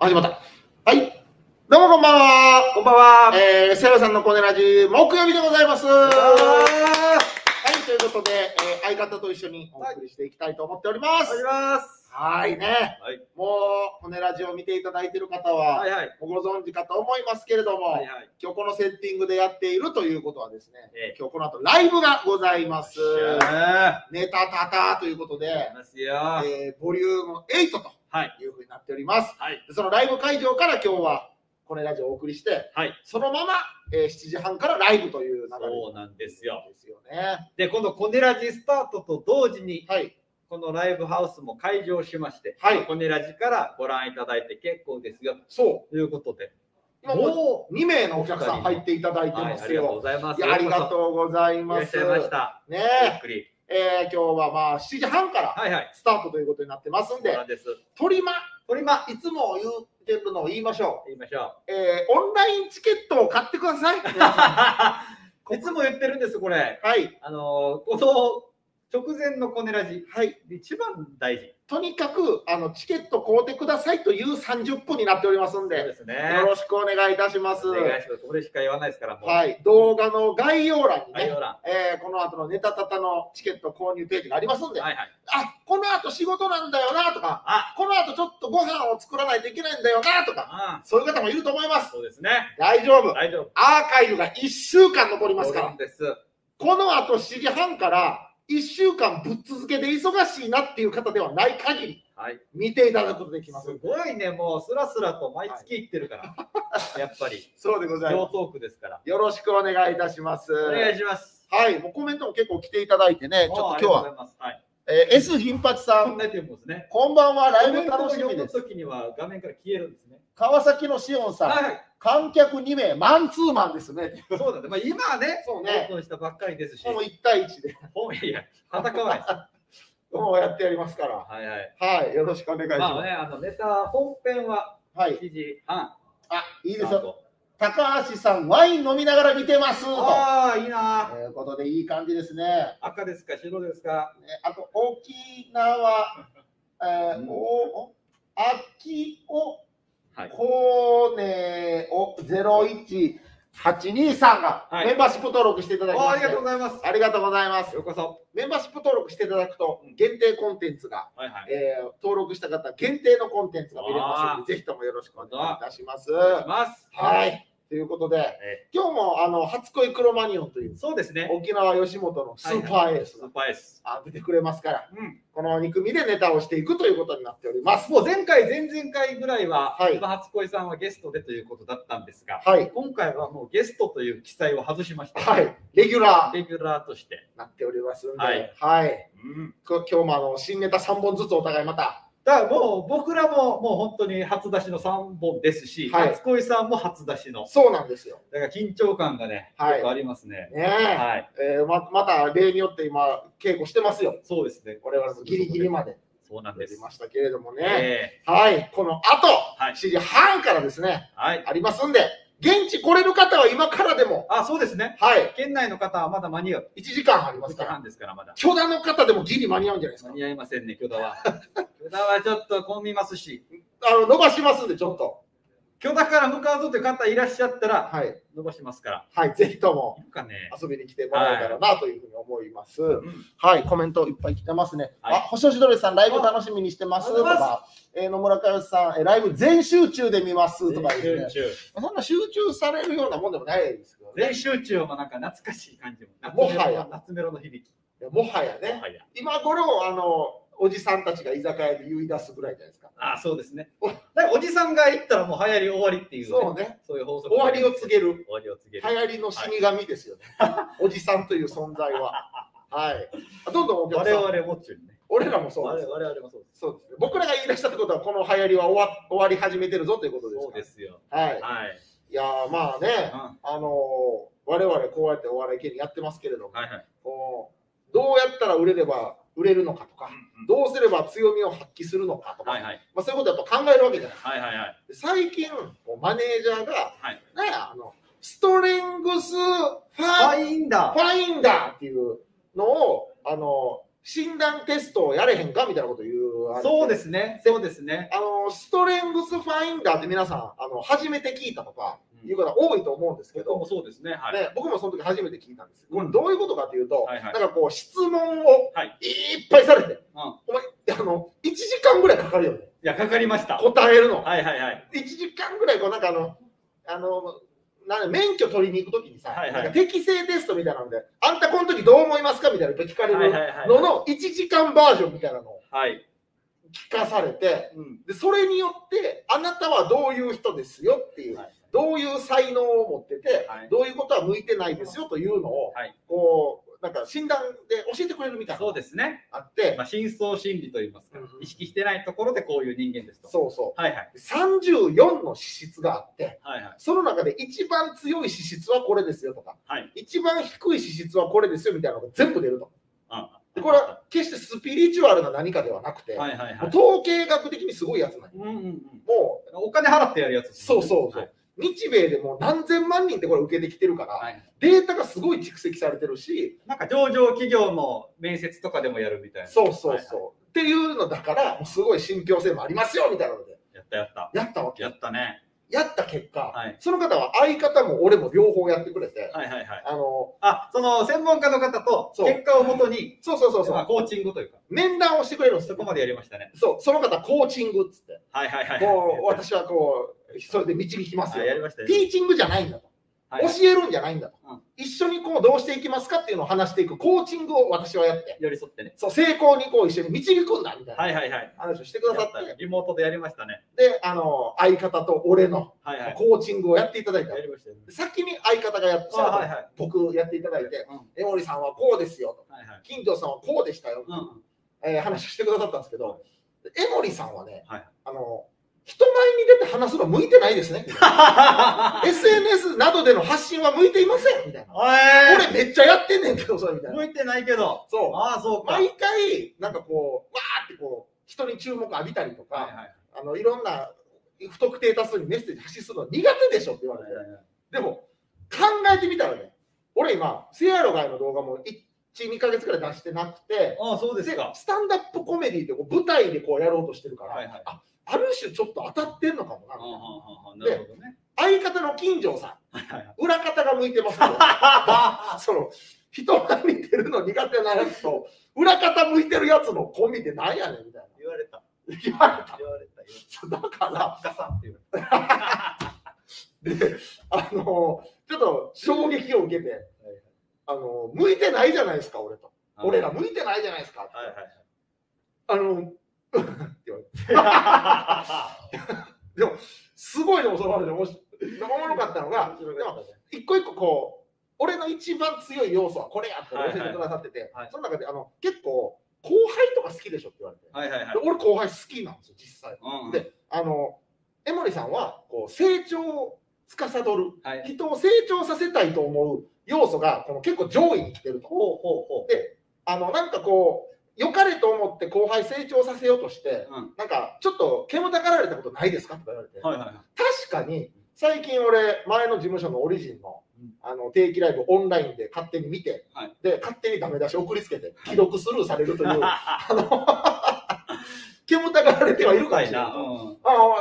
始まった。はい。どうもこんばんは。 こんばんは。 セロさんのコネラジ木曜日でございます。はい、ということで、相方と一緒にお送りしていきたいと思っております。はいね。はい、もうコネラジを見ていただいている方は、ご存知かと思いますけれども、今日このセッティングでやっているということはですね、今日この後ライブがございます。ネタタタということで、ボリューム8というふうになっております。そのライブ会場から今日はコネラジをお送りして、そのまま、7時半からライブという流れ。 そうなんですよ。 ね、 で、今度コネラジスタートと同時に、このライブハウスも開場しまして、コネラジからご覧いただいて結構ですよということで、 今もう2名のお客さん入っていただいてますよ。 ありがとうございます。 ありがとうございます。 いらっしゃいました。 ねえ。今日はまあ7時半からスタートということになってますんで、トリマいつも言ってるのを言いましょう。オンラインチケットを買ってください。 いつも言ってるんです、これ。この直前のコネラジ、一番大事。とにかくチケット買うてくださいという30分になっておりますんで、よろしくお願いいたします。お願いします。これしか言わないですから。 動画の概要欄にね、この後のネタタタのチケット購入ページがありますんで、この後仕事なんだよなとか、この後ちょっとご飯を作らないといけないんだよなとか、そういう方もいると思います。 そうですね。 大丈夫。アーカイブが1週間残りますから。この後7時半から1週間ぶっ続けで忙しいなっていう方ではない限り、見ていただくことできます。 すごいね、もうスラスラと毎月行ってるから、やっぱり。 そうでございます。 上トークですから。 よろしくお願いいたします。 お願いします。 はい、もうコメントも結構来ていただいてね、ちょっと今日は。S 銀八さん、こんばんは。ライブ楽しみです。 時には画面から消えるんですね。 川崎のしおんさん、観客2名、マンツーマンですね。 そうだね。まあ今はね、オープンしたばっかりですし。 もう1対1で。 いや、戦わないです。 もうやってやりますから。はい、よろしくお願いします。 まあね、ネタ本編は7時半。 いいですよ。高橋さん、ワイン飲みながら見てますと。 いいな。 ということで、いい感じですね。 赤ですか、白ですか。 あと、沖縄、秋を、コネを01823がメンバーシップ登録していただきまして、 ありがとうございます。 ありがとうございます。 ようこそ。 メンバーシップ登録していただくと、限定コンテンツが、登録した方限定のコンテンツが見れますので、ぜひともよろしくお願いいたします。はい。ということで、今日も初恋クロマニオンという、 そうですね、 沖縄吉本のスーパーエースが出てくれますから、この2組でネタをしていくということになっております。 もう前回、前々回ぐらいは、初恋さんはゲストでということだったんですが、今回はもうゲストという記載を外しまして、 レギュラーとしてなっておりますので、今日も新ネタ3本ずつお互いまた。 だからもう僕らももう本当に初出しの3本ですし、初恋さんも初出しの。 そうなんですよ。 だから緊張感がね、結構ありますね。 また例によって今稽古してますよ。 そうですね。 我々もギリギリまで。 そうなんです。 ましたけれどもね。この後、7時半からですね、ありますんで、現地来れる方は今からでも。 そうですね。県内の方はまだ間に合う。 1時間ありますから。許田の方でもギリ間に合うんじゃないですか。 間に合いませんね、許田は。許田はちょっと混みますし。 伸ばしますんで、ちょっと。 許田から向かうぞという方いらっしゃったら、伸ばしますから。 ぜひとも遊びに来てもらえたらなというふうに思います。コメントいっぱい来てますね。星吉ドレスさん、ライブ楽しみにしてますとか、野村佳代さん、ライブ全集中で見ますとか言って、そんな集中されるようなもんでもないですけどね。 全集中もなんか懐かしい感じも。 もはや。 夏メロの響き。 もはやね。今頃、おじさんたちが居酒屋で言い出すぐらいじゃないですか。 そうですね。おじさんが言ったらもう流行り終わりっていう。 そうね。 そういう法則。 終わりを告げる。 終わりを告げる。流行りの死神ですよね。おじさんという存在は。どんどんお客さん。 我々もっちゅうね。 俺らもそうです。 我々もそうです。 そうですね。僕らが言い出したってことは、この流行りは終わり始めてるぞということです。 そうですよ。 いやまあね、我々こうやってお笑い芸人やってますけれども、どうやったら売れれば売れるのかとか、どうすれば強みを発揮するのかとか、そういうことをやっぱ考えるわけじゃないですか。最近、マネージャーが、ストレングスファインダーっていうのを、 診断テストをやれへんかみたいなこと言う。 そうですね、そうですね。 ストレングスファインダーって皆さん初めて聞いたとかいう方多いと思うんですけど、 そうですね。 僕もその時初めて聞いたんです。これどういうことかというと、なんかこう質問をいっぱいされて、お前1時間ぐらいかかるよね。 いや、かかりました。 答えるの。 1 時間ぐらいこうなんか免許取りに行くときにさ、適正テストみたいなので、あんたこの時どう思いますかみたいなの聞かれるのの1時間バージョンみたいなのを聞かされて、でそれによってあなたはどういう人ですよっていう、どういう才能を持ってて、どういうことは向いてないですよというのを、こうなんか診断で教えてくれるみたいなのがあって、 深層心理といいますか、意識してないところでこういう人間ですと。 34の資質があって、その中で一番強い資質はこれですよとか、一番低い資質はこれですよみたいなのが全部出ると。でこれは決してスピリチュアルな何かではなくて、統計学的にすごいやつなんです。 もうお金払ってやるやつですね。 そう。日米でも何千万人ってこれ受けてきてるから、データがすごい蓄積されてるし、 なんか上場企業の面接とかでもやるみたいな。 そうっていうのだから、すごい信憑性もありますよみたいなのでやったわけ。 やったね。 やった結果、その方は相方も俺も両方やってくれて、 その専門家の方と結果をもとに、コーチングというか面談をしてくれるんです。 そこまでやりましたね。 その方コーチングっつって、私はこうそれで導きますよ。ティーチングじゃないんだと。教えるんじゃないんだと、一緒にこうどうしていきますかっていうのを話していくコーチングを私はやって、 寄り添ってね、 成功にこう一緒に導くんだみたいな話をしてくださって、 リモートでやりましたね。 で相方と俺のコーチングをやっていただいた。先に相方がやって僕やっていただいて、江森さんはこうですよと、金城さんはこうでしたよって話をしてくださったんですけど、江森さんはね、人前に出て話すの向いてないですね。SNS などでの発信は向いていませんみたいな。俺めっちゃやってんねんけど、それみたいな。 向いてないけど。 そうか。毎回、なんかこう、わーってこう、人に注目浴びたりとか、いろんな不特定多数にメッセージ発信するの苦手でしょって言われて。でも、考えてみたらね、俺今、セアロガイの動画も1、2ヶ月くらい出してなくて、スタンダップコメディって舞台でこうやろうとしてるから、ある種ちょっと当たってんのかもな。で、相方の金城さん、裏方が向いてますけど、その人が見てるの苦手なやつと裏方向いてるやつのコンビってなんやねんみたいな。 言われた。 だから作家さんっていう。 で、ちょっと衝撃を受けて、向いてないじゃないですか俺と。俺ら向いてないじゃないですか。って言われてでもすごいのもその場でおもろかったのが、でも一個一個こう俺の一番強い要素はこれやって教えてくださってて、その中で結構後輩とか好きでしょって言われて、俺後輩好きなんですよ実際。で江森さんはこう成長を司る、人を成長させたいと思う要素が結構上位に来てると。でなんかこう良かれと思って後輩成長させようとして、なんかちょっと煙たがられたことないですかとか言われて、確かに最近俺前の事務所のオリジンの定期ライブオンラインで勝手に見て、で勝手にダメ出し送りつけて既読スルーされるという煙たがられてはいるかもしれない。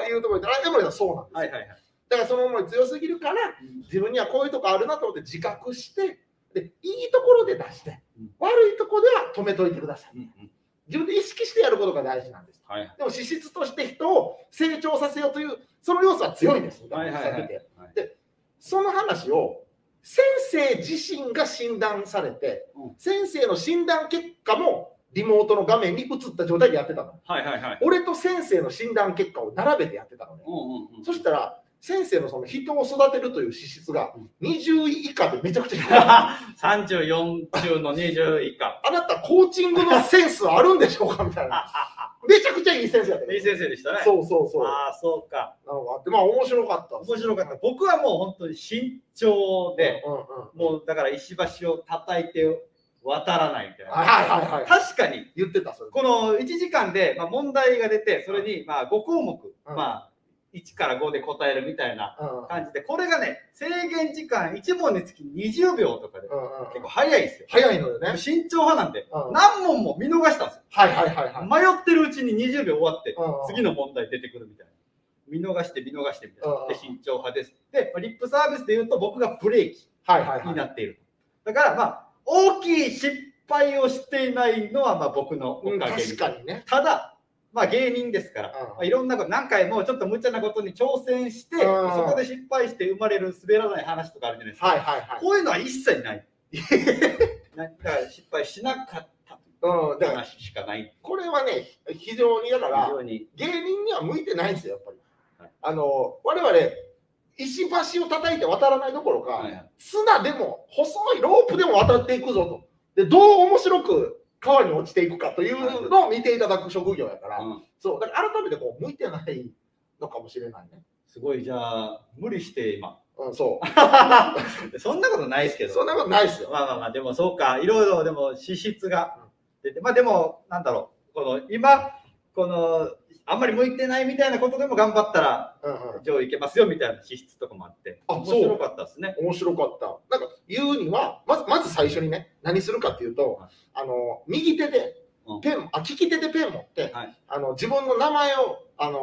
いうところで江森さんそうなんですよ。だからその思い強すぎるから、自分にはこういうとこあるなと思って自覚して、でいいところで出して、悪いところでは止めといてください。自分で意識してやることが大事なんです。でも資質として人を成長させようというその要素は強いです。でその話を先生自身が診断されて、先生の診断結果もリモートの画面に映った状態でやってたの。俺と先生の診断結果を並べてやってたのね。そしたら先生のその人を育てるという資質が20位以下でめちゃくちゃ 34中の20位以下。 あなたコーチングのセンスあるんでしょうかみたいな。めちゃくちゃいい先生だった。 いい先生でしたね。 そう。 そうか。 なのがあって、まあ面白かった。 面白かった。僕はもう本当に慎重で、もうだから石橋を叩いて渡らないみたいな。確かに言ってた。 この1時間で問題が出て、それに5項目、 1から5で答えるみたいな感じで、これがね、制限時間1問につき20秒とかで、結構早いですよ。 早いのよね。 慎重派なんで、何問も見逃したんですよ。迷ってるうちに20秒終わって、次の問題出てくるみたいな。見逃してみたいな。で、慎重派です。で、リップサービスで言うと僕がブレーキになっている。だからまあ、大きい失敗をしていないのはまあ僕のおかげで。 確かにね。 ただ、まあ芸人ですから、いろんなこと、何回もちょっと無茶なことに挑戦して、そこで失敗して生まれる滑らない話とかあるじゃないですか。こういうのは一切ない。だから失敗しなかった話しかない。 これはね、非常にだから、芸人には向いてないんですよ、やっぱり。我々、石橋を叩いて渡らないどころか、綱でも細いロープでも渡っていくぞと。で、どう面白く川に落ちていくかというのを見ていただく職業やから、そう、だから改めてこう向いてないのかもしれないね。 すごい、じゃあ、無理して今。 そう。 そんなことないですけど。 そんなことないですよ。 まあ、でもそうか、いろいろでも資質が出て、まあでも、なんだろう、今、あんまり向いてないみたいなことでも頑張ったら上位いけますよみたいな資質とかもあって、面白かったですね。 面白かった。なんか言うにはまず最初にね、何するかっていうと、右手でペン、利き手でペン持って、自分の名前を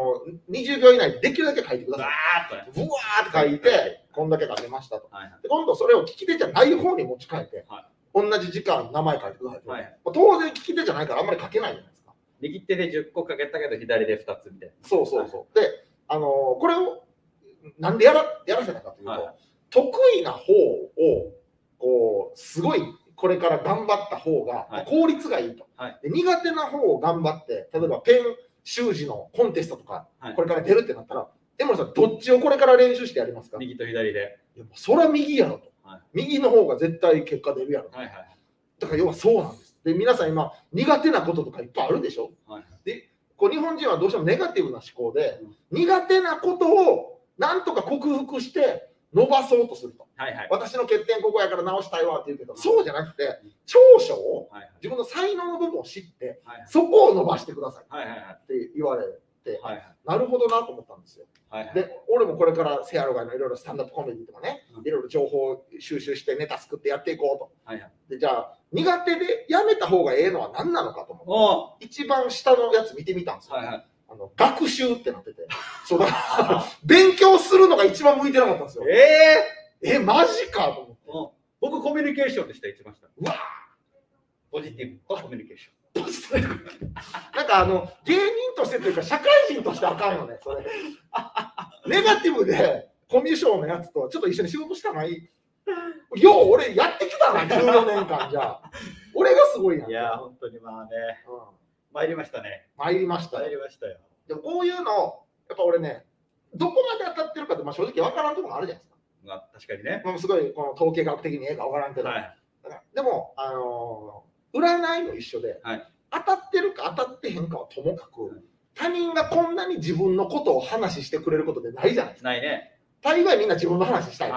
20秒以内でできるだけ書いてください。ブワーって書いて、こんだけ書けましたと。で今度それを利き手じゃない方に持ち替えて、同じ時間名前書いてください。当然利き手じゃないからあんまり書けないじゃないですか。 右手で10個かけたけど左で2つみたいな。 そう。で、これをなんでやらせたかというと、得意な方をこうすごいこれから頑張った方が効率がいいと。で苦手な方を頑張って、例えばペン習字のコンテストとかこれから出るってなったら、江森さんどっちをこれから練習してやりますか？ 右と左で。 いやもうそれは右やろと。右の方が絶対結果出るやろ。だから要はそうなんです。で皆さん今苦手なこととかいっぱいあるでしょ。で日本人はどうしてもネガティブな思考で、苦手なことをなんとか克服して伸ばそうとすると。私の欠点ここやから直したいわって言うけど、そうじゃなくて長所を、自分の才能の部分を知って、そこを伸ばしてくださいって言われて、なるほどなと思ったんですよ。で俺もこれからセアロガイのいろいろスタンダップコメディとかね、いろいろ情報収集してネタ作ってやっていこうと。でじゃあ苦手でやめた方がええのは何なのかと思って、一番下のやつ見てみたんですよ。学習ってなってて、そうだ勉強するのが一番向いてなかったんですよ。マジかと思って。 僕コミュニケーションでした、一番下。 うわポジティブコミュニケーション。 なんか芸人としてというか社会人としてあかんよね、それ。ネガティブでコミュ障のやつとちょっと一緒に仕事したない。よう俺やってきたな、14年間じゃあ。俺がすごいな。 いや本当にまあね、参りましたね。 参りましたよ。でもこういうのやっぱ俺ね、どこまで当たってるかって正直わからんところもあるじゃないですか。 確かにね。 すごいこの統計学的にええかわからんけど。でも占いも一緒で、当たってるか当たってへんかはともかく、他人がこんなに自分のことを話してくれることでないじゃないですか。 ないね。 大概みんな自分の話したいから。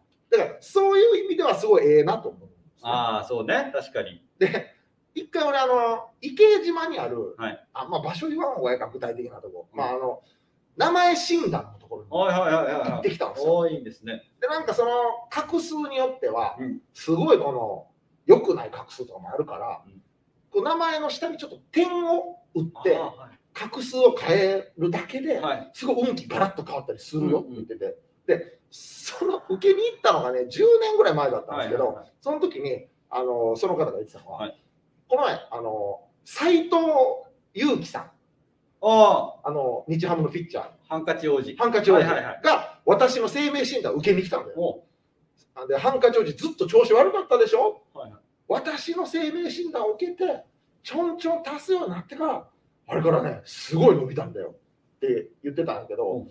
だからそういう意味ではすごいええなと思うんですね。 そうね、確かに。 で一回俺池島にある、場所言わん方がいいか、具体的なところ、名前診断のところに行ってきたんですよ。 いいですね。 でなんかその画数によっては、すごいこの良くない画数とかもあるから、名前の下にちょっと点を打って画数を変えるだけですごい運気ガラッと変わったりするよって言ってて、でその受けに行ったのがね10年ぐらい前だったんですけど、その時にその方が言ってたのは、この前斎藤佑樹さん、日ハムのピッチャー、 ハンカチ王子が私の生命診断を受けに来たんだよ。でハンカチ王子ずっと調子悪かったでしょ。私の生命診断を受けてちょんちょん足すようになってから、あれからねすごい伸びたんだよって言ってたんだけど、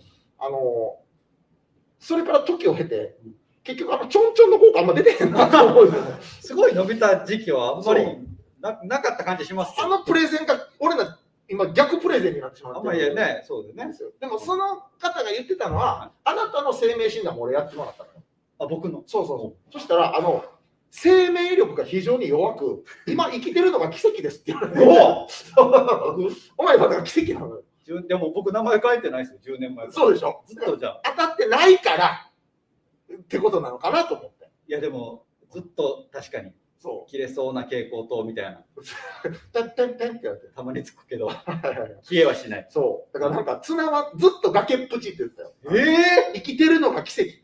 それから時を経て結局ちょんちょんの効果あんま出てへんなと思うよね。 すごい伸びた時期はあんまりなかった感じしますけど、 プレゼンが俺ら今逆プレゼンになってしまって。 そうですね。 でもその方が言ってたのは、あなたの生命診断も俺やってもらったの。僕の。そう。そしたら生命力が非常に弱く、今生きてるのが奇跡ですって言われて。お前まだ奇跡なのよ。 でも僕名前書いてないですよ、10年前。 そうでしょ。 ずっとじゃあ。 当たってないからってことなのかなと思って。 いやでもずっと確かに切れそうな蛍光灯みたいな。 てんてんてんってやってたまにつくけど消えはしない。 そう。だからなんか綱はずっと崖っぷちって言ったよ。生きてるのが奇跡。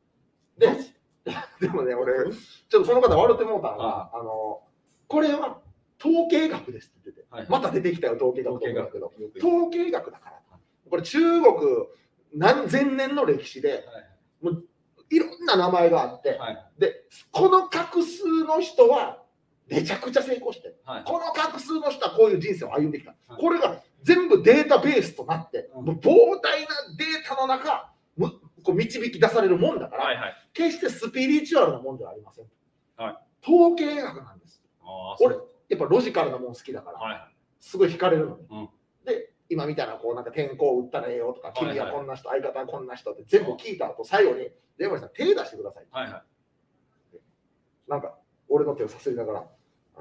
でもね、俺ちょっとその方笑ってもうたのが、これは統計学ですって言ってて、また出てきたよ統計学だけど、統計学だから。これ中国何千年の歴史で、もういろんな名前があって、でこの画数の人はめちゃくちゃ成功して、この画数の人はこういう人生を歩んできた、これが全部データベースとなって、もう膨大なデータの中こう導き出されるもんだから、決してスピリチュアルなもんではありません。統計学なんです。俺やっぱロジカルなもん好きだから、すごい惹かれるのね。で今みたいなこうなんか天候打ったらええよとか、君はこんな人、相方はこんな人って全部聞いた後、最後に「出森さん手出してください」なんか俺の手をさすりながら「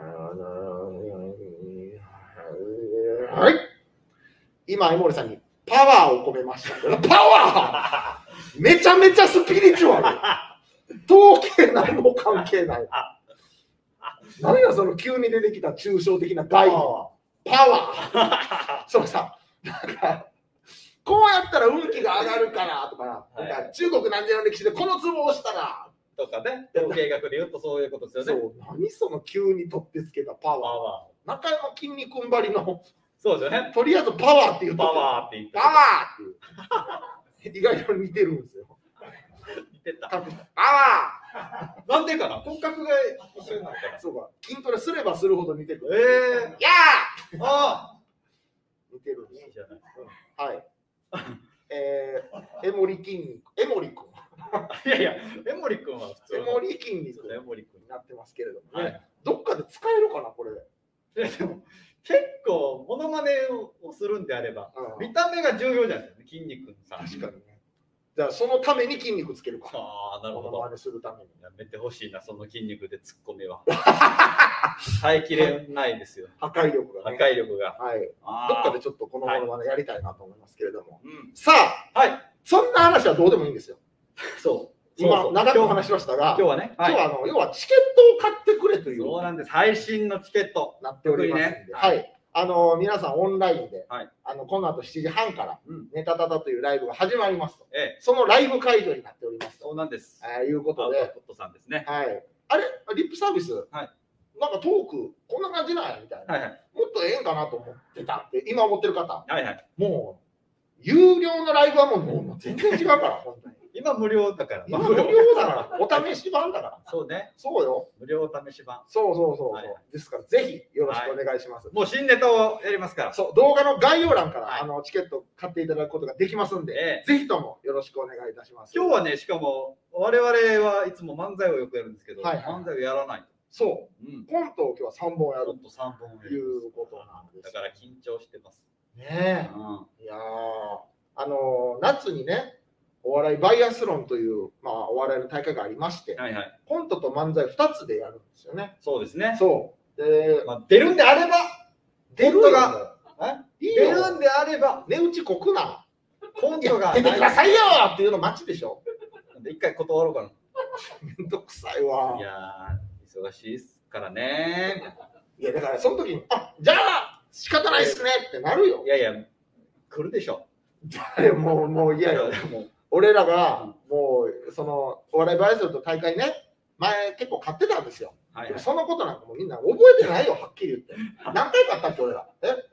はい今江森さんにパワーを込めました」パワーめちゃめちゃスピリチュアル、統計何も関係ない。何やその急に出てきた抽象的な概念は。パワーそうさ、なんかこうやったら運気が上がるからとか、なんか中国何千年の歴史でこのツボを押したらとかね、統計学で言うとそういうことですよね。 そう、何その急に取ってつけたパワー。中山きんに君ばりの、 そうですよね。 とりあえずパワーって言って、 パワーって言って、 パワーって意外と似てるんですよ。 似てた。 パワーなんでかな、骨格が一緒になるから。 そうか、筋トレすればするほど似てくる。やーあ似てるんです。 いいじゃない。 はい。江森筋肉、江森君。 いやいや、江森君は普通の江森筋肉になってますけれどもね。どっかで使えるかな、これで。 でも結構モノマネをするんであれば、見た目が重要じゃないですか、筋肉さん。 確かにね。じゃあそのために筋肉つけるか。 ああ、なるほど。 モノマネするために。 やめてほしいな、その筋肉で突っ込みは。耐えきれないですよ。 破壊力が。 破壊力が。 はい。どっかでちょっとこのモノマネやりたいなと思いますけれども。さあ、はい。そんな話はどうでもいいんですよ。 そう。 今長く話しましたが、 今日はね、 今日は要はチケットを買ってくれという。 そうなんです。配信のチケットなっておりますので、はい。皆さんオンラインで、この後7時半からネタタタというライブが始まりますと、そのライブ会場になっております。 そうなんです。 いうことで、 ポットさんですね。 はい。あれリップサービス、なんかトークこんな感じなんやみたいな、もっとええんかなと思ってたって今思ってる方、もう有料のライブはもう全然違うから本当に。 今無料だから。 今無料だから。お試し版だから。 そうね。 そうよ。 無料お試し版。 そう。ですからぜひよろしくお願いします。 もう新ネタをやりますから。 そう、動画の概要欄からチケット買っていただくことができますんで、ぜひともよろしくお願いいたします。 今日はね、しかも我々はいつも漫才をよくやるんですけど、漫才をやらない。 そう。コントを今日は3本やるということなんです。 だから緊張してます。 ねえ。いや夏にね、お笑いバイアスロンという、お笑いの大会がありまして、コントと漫才2つでやるんですよね。 そうですね。 そう。で、 出るんであれば、 出るが出るんであれば、 値打ちこくな。 コントが出てくださいよっていうの待ちでしょ。 一回断ろうかな。 めんどくさいわ。 いや忙しいっすからね。 いやだからその時に、じゃあ仕方ないっすねってなるよ。 いやいや、来るでしょ。 もう嫌よ。俺らがもうそのお笑いバイアスロンと大会ね、前結構買ってたんですよ。そのことなんかもうみんな覚えてないよ、はっきり言って。何回買ったっけ俺ら。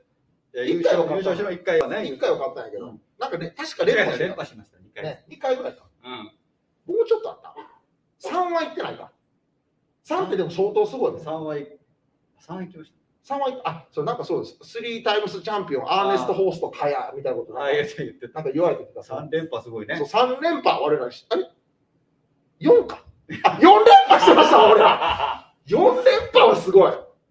1回は買った。1回はね。 1回は買ったんやけど、なんかね、確か連覇しました。2回ぐらいか。もうちょっとあった。3は行ってないか。3ってでも相当すごいね。 3は行きました。 3はそうなんかそうです。3タイムスチャンピオン、アーネスト・ホースト・カヤみたいなことなんか言われてた。 3連覇すごいね。 そう、3連覇、俺ら、あれ ?4 か。4連覇してました、俺ら。4連覇はすごい。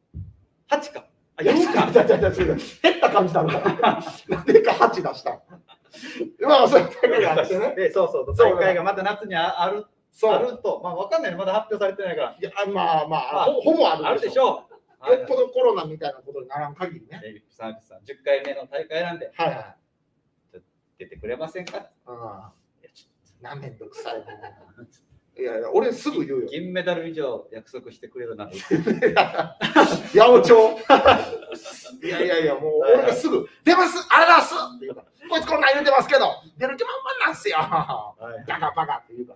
8か。 4か。減った感じなのかな。なんでか8出した。そういう大会があってね。 そう、大会がまた夏にあると、わかんないね、まだ発表されてないから。 いや、ほぼあるでしょう。 よっぽどコロナみたいなことにならん限りね。 10回目の大会なんで、 出てくれませんか。 なめんどくさいね。いやいや、俺すぐ言うよ。 銀メダル以上約束してくれるな。 八百長。いやいやいや、もう俺がすぐ出ます、あれだすって言うから、こいつこんなん言うてますけど、出る気満々なんすよ。バカバカって言うから。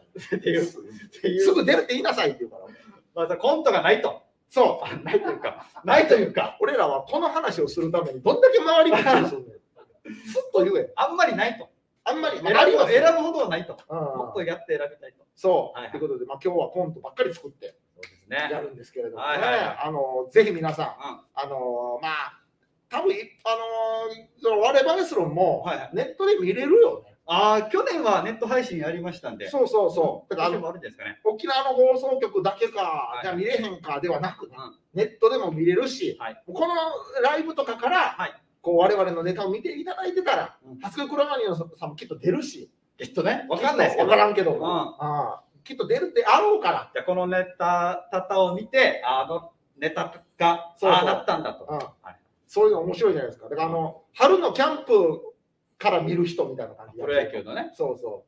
すぐ出るって言いなさいって言うから。 またコントがないと。 そう。ないというか、ないというか、俺らはこの話をするためにどんだけ回り道をするのよ。すっと言え。 あんまりないと。 あんまり選ぶほどはないと。もっとやって選びたいと。 そう。ということで、今日はコントばっかり作ってやるんですけれどもね、ぜひ皆さん、まあ、多分我々スロンもネットで見れるよね。 去年はネット配信やりましたんで。 そうそうそう。だから沖縄の放送局だけか、じゃあ見れへんかではなくね、ネットでも見れるし、このライブとかから、我々のネタを見ていただいてたら、初恋クラマニオさんもきっと出るし、 きっとね、わかんないですけど。 わからんけど、きっと出るってあろうから。 じゃあこのネタを見て、ネタがなったんだと。 そういうの面白いじゃないですか。だから春のキャンプから見る人みたいな感じ。 プロ野球のね。 そうそう。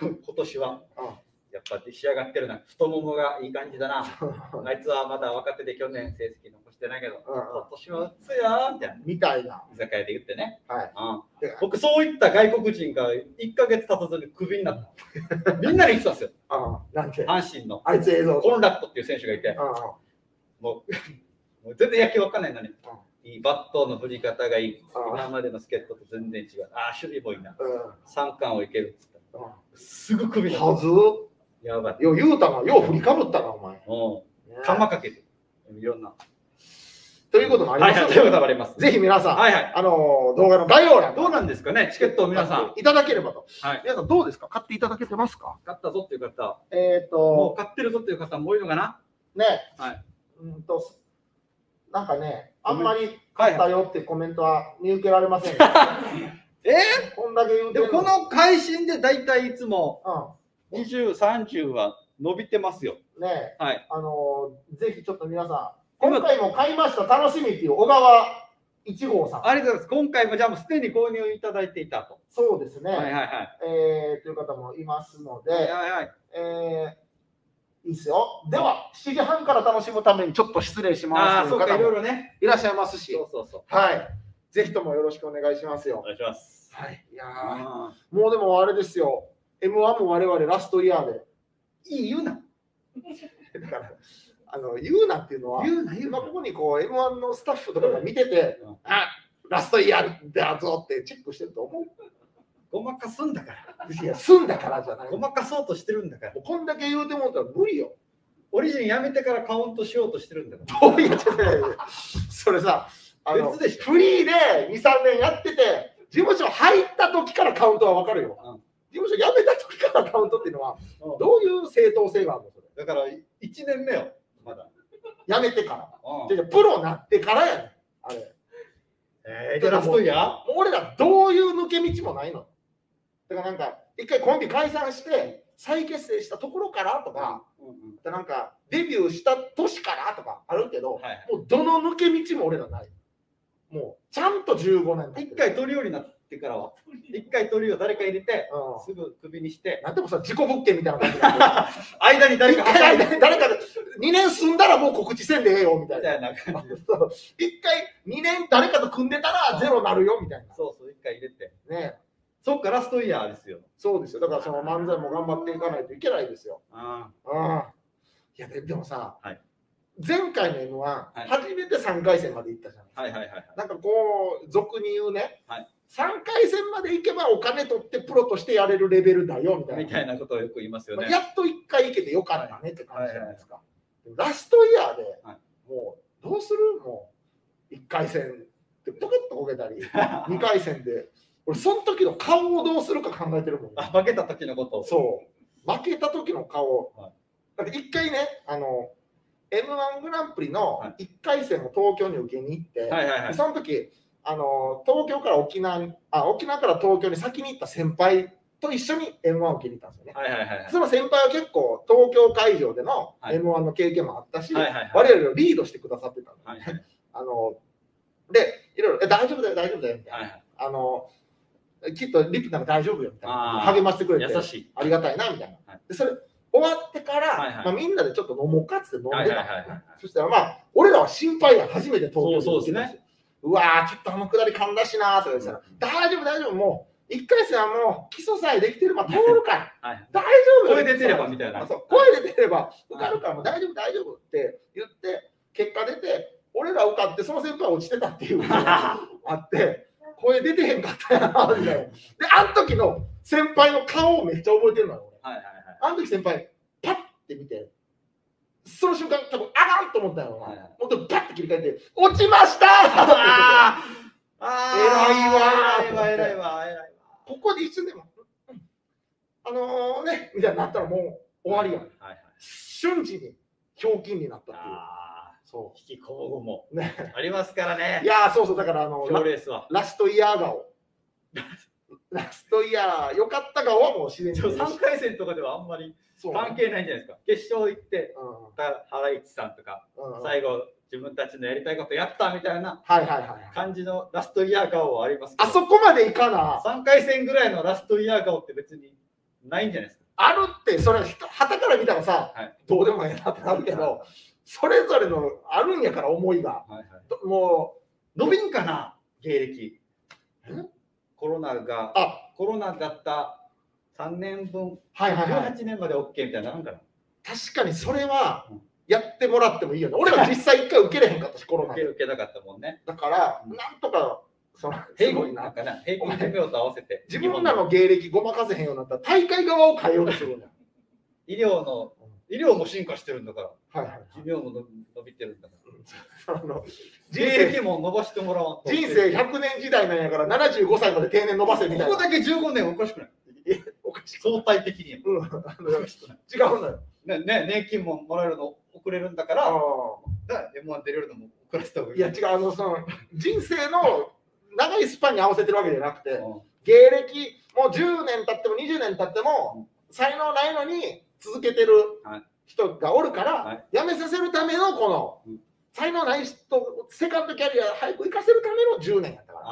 今年は。やっぱり仕上がってるな。太ももがいい感じだな。あいつはまだ若手で去年成績残してないけど、今年は打つよみたいな。 居酒屋で言ってね。僕、そういった外国人が1ヶ月経たずにクビになった。みんなに言ってたんですよ。阪神のあいつ映像コンラットっていう選手がいて、もう全然野球わかんないのに、いいバットの振り方がいい。今までの助っ人と全然違う。守備もいいな。三冠をいけるっつったら、すぐクビになった。やばい。 よう言うたな、よう振りかぶったな、お前。 カマかけて。いろんな。 ということもありますので、 ということもあります。 ぜひ皆さん、動画の概要欄、 どうなんですかね、チケットを皆さん。 いただければと。皆さんどうですか、買っていただけてますか。 買ったぞっていう方。もう買ってるぞっていう方も多いのかな。 ね。なんかね、あんまり買ったよってコメントは見受けられません。こんだけ言うてる。 でもこの配信で大体いつも、20、30は伸びてますよ。 ね、ぜひちょっと皆さん、今回も買いました、楽しみっていう小川1号さん。 ありがとうございます。今回もじゃあもうすでに購入いただいていたと。 そうですね。という方もいますので、いいですよ。では、7時半から楽しむためにちょっと失礼しますという方もいらっしゃいますし、はい。ぜひともよろしくお願いしますよ。 お願いします。 はい。いやもうでもあれですよ。M1 も我々ラストイヤーで。 言うな。 だから、言うなっていうのは、ここにこう M1 のスタッフとかが見てて、ラストイヤーだぞってチェックしてると思う。 ごまかすんだから。 いや、すんだからじゃない。 ごまかそうとしてるんだから。 こんだけ言うてもらったら無理よ。 オリジンやめてからカウントしようとしてるんだから。 それさ、別でしょ。フリーで2、3年やってて、事務所入った時からカウントは分かるよ。事務所辞めた時からカウントっていうのは、どういう正当性があるのそれ。 だから1年目よ、まだ。 辞めてから。プロになってからやねん。あれ。 ラストイヤー？ 俺らどういう抜け道もないの。だからなんか、一回コンビ解散して、再結成したところからとか、なんか、デビューした年からとかあるけど、もうどの抜け道も俺らない。もう、ちゃんと15年。 一回取るようになってからは、一回取るよ誰か入れて、すぐクビにして。 なんでもさ、自己物件みたいな感じ間に誰か誰か2年住んだらもう告知せんでええよみたいな。一回2年誰かと組んでたらゼロなるよみたいな。 そうそう、一回入れて。 ね。 そっか、ラストイヤーですよ。 そうですよ。だからその漫才も頑張っていかないといけないですよ。いや、でもさ、前回の M1、初めて3回戦まで行ったじゃないですか。なんかこう、俗に言うね、3回戦まで行けばお金取ってプロとしてやれるレベルだよみたいなことをよく言いますよね。 やっと1回行けてよかったねって感じじゃないですか。ラストイヤーでもうどうする？もう1回戦でポケッとこけたり、2回戦で俺その時の顔をどうするか考えてるもん。 負けた時のことを。 そう。負けた時の顔。だって1回ね、M1 グランプリの1回戦を東京に受けに行って、その時東京から沖縄から東京に先に行った先輩と一緒に M1 を受けに行ったんですよね。その先輩は結構東京会場での M1 の経験もあったし、我々をリードしてくださってたんですね。で、いろいろ大丈夫だよ大丈夫だよみたいな。 きっとリップなんか大丈夫よみたいな励ましてくれて、 優しい、 ありがたいなみたいな。でそれ終わってから、まあ、みんなでちょっと飲もうかって飲んでた。そしたらまあ俺らは心配や、初めて東京に来たし、うわーちょっとあのくだり噛んだしなーとか言ってたら、大丈夫大丈夫、もう1回戦はもう基礎さえできてれば通るから大丈夫、 声出てればみたいな、 声出てれば受かるからもう大丈夫大丈夫って言って結果出て、俺ら受かってその先輩落ちてたっていうのがあって声出てへんかったやなみたいな。であの時の先輩の顔をめっちゃ覚えてるのよ。あの時先輩パッて見て、その瞬間多分あかんと思ったよ。本当にパッて切り替えて落ちました偉いわここで一瞬でもねみたいになったらもう終わりやん。瞬時にひょうきんになったっていう。そう引きこもごもありますからね。 いやそうそう、だからラストイヤー顔、ラストイヤーよかった顔はもう自然に 3回戦とかではあんまり関係ないんじゃないですか。決勝行って原市さんとか最後自分たちのやりたいことやったみたいな感じのラストイヤー顔はありますけど、 あそこまでいかな 3回戦ぐらいのラストイヤー顔って別にないんじゃないですか。 あるって、それは旗から見たらさ、どうでもいいなってなるけど、それぞれのあるんやから思いが、もう伸びんかな芸歴。コロナだった3年分、18年まで OK みたいなのあるから。 確かにそれはやってもらってもいいよね。俺は実際1回受けれへんかったし、コロナで。 受けなかったもんね。 だから、なんとか、 平均寿命と合わせて。 自分らの芸歴ごまかせへんようになったら、大会側を変えようとするんだよ。 医療も進化してるんだから、寿命も伸びてるんだから。芸歴も伸ばしてもらわんと。 人生100年時代なんやから75歳まで定年伸ばせみたいな。 ここだけ15年おかしくない？ おかしい。 相対的に。違うのよ。 年金ももらえるの遅れるんだから、M1 出れるのも遅らせた方がいい。 いや違う、人生の長いスパンに合わせてるわけじゃなくて、芸歴もう10年経っても20年経っても才能ないのに続けてる人がおるから、辞めさせるためのこの才能ない人、セカンドキャリア早く生かせるための10年やったから、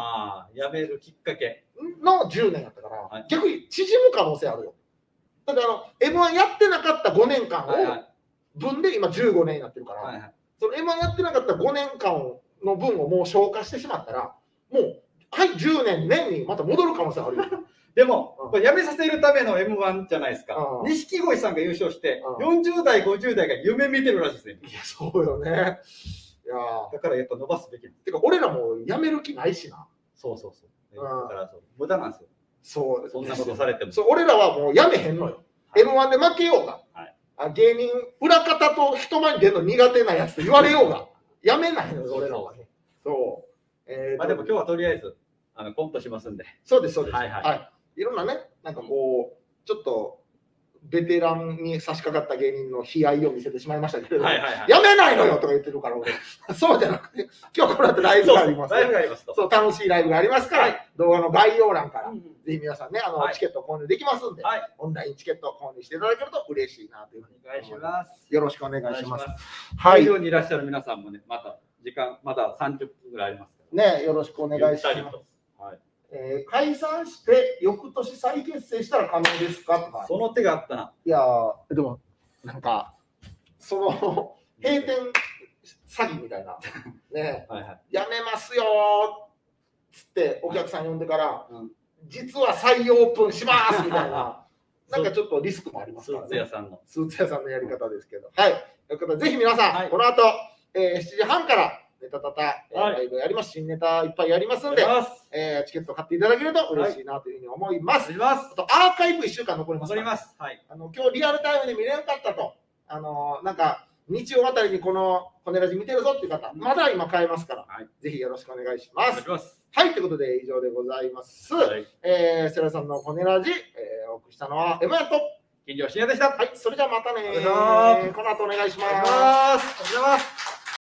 辞めるきっかけの10年やったから、逆に縮む可能性あるよ。だからM1 やってなかった5年間を分で今15年になってるから、その M1 やってなかった5年間の分をもう消化してしまったら、もう10年年にまた戻る可能性あるよ。 でも、これやめさせるための M1 じゃないですか。錦鯉さんが優勝して、40代、50代が夢見てるらしいですね。 いや、そうよね。いやだからやっぱ伸ばすべき。 てか、俺らもやめる気ないしな。 そう。だから無駄なんですよ。そんなことされても。 俺らはもうやめへんのよ。M1 で負けようが、芸人、裏方と人前に出るの苦手なやつと言われようが、やめないのよ、俺らは。そう。 でも今日はとりあえず、コントしますんで。 そうです。いろんなね、なんかこう、ちょっと、ベテランに差し掛かった芸人の悲哀を見せてしまいましたけれども、やめないのよとか言ってるから、俺。そうじゃなくて、今日この後ライブがあります。そう、楽しいライブがありますから、動画の概要欄から、ぜひ皆さんね、チケット購入できますんで、オンラインチケットを購入していただけると嬉しいなというふうにお願いします。 よろしくお願いします。 会場にいらっしゃる皆さんもね、また時間、まだ30分ぐらいありますからね、よろしくお願いします。解散して翌年再結成したら可能ですかとか。 その手があったな。 いやでもなんかその閉店詐欺みたいなね、やめますよっつってお客さん呼んでから、実は再オープンしますみたいななんかちょっとリスクもありますからね。スーツ屋さんのやり方ですけど。はい。ということでぜひ皆さん、この後、7時半からネタライブやります。新ネタいっぱいやりますんで、チケット買っていただけると嬉しいなというふうに思います。あとアーカイブ1週間残ります。今日リアルタイムで見れなかったと、なんか日曜あたりにこのコネラジ見てるぞっていう方、まだ今買えますから、ぜひよろしくお願いします。はい、ということで以上でございます。セラさんのコネラジ、お送りしたのはエマヤと金城深也でした。 はい、それじゃあまたね。この後お願いします。